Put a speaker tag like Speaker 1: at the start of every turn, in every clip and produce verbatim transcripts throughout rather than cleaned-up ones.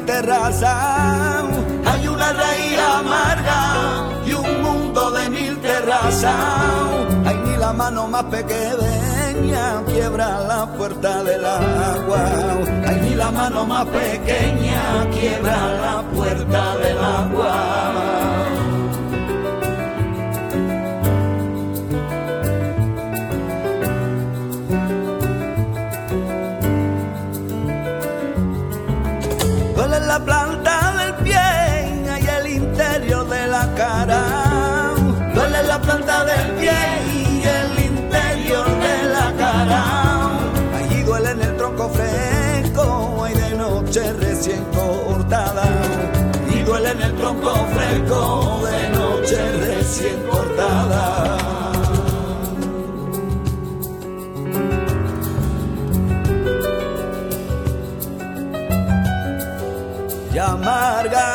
Speaker 1: mil terrazas. Hay una raíz amarga y un mundo de mil terrazas. Hay ni la mano más pequeña quiebra la puerta del agua. Hay ni la mano más pequeña quiebra la puerta del agua. Duele la planta del pie y el interior de la cara. Duele la planta del pie y el interior de la cara. Allí duele en el tronco fresco y de noche recién cortada. Y duele en el tronco fresco de noche recién cortada. Y amarga.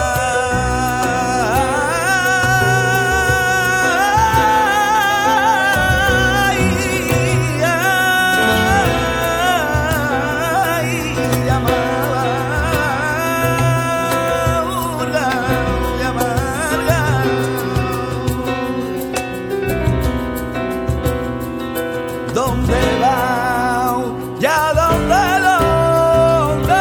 Speaker 1: ¿Dónde va? ¿Ya dónde, dónde?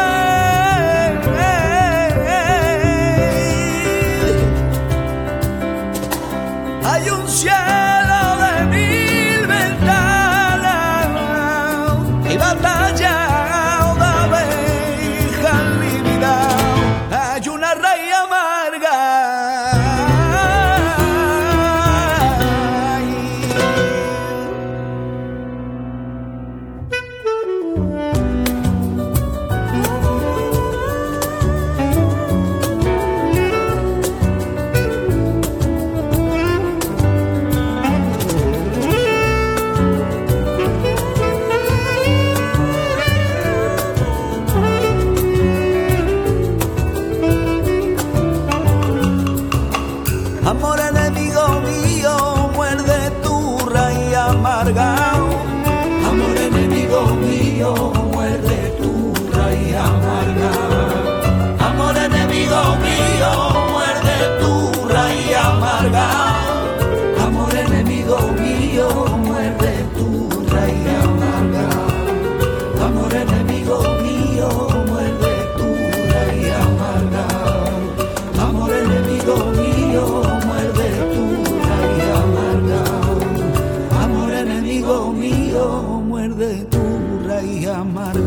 Speaker 1: Hay un cielo de mil ventanas y batalla de abejas lívidas. Hay una raíz amarga. Amor enemigo mío, muerde tu raíz amarga. Amor enemigo mío, muerde tu raíz amarga. Amor enemigo mío, muerde tu raíz amarga. Amor enemigo mío, muerde tu raíz amarga. Amor enemigo mío, muerde tu raíz amarga. Amor enemigo mío, muerde tu raíz amarga. Amor enemigo mío, muerde tu raíz amarga.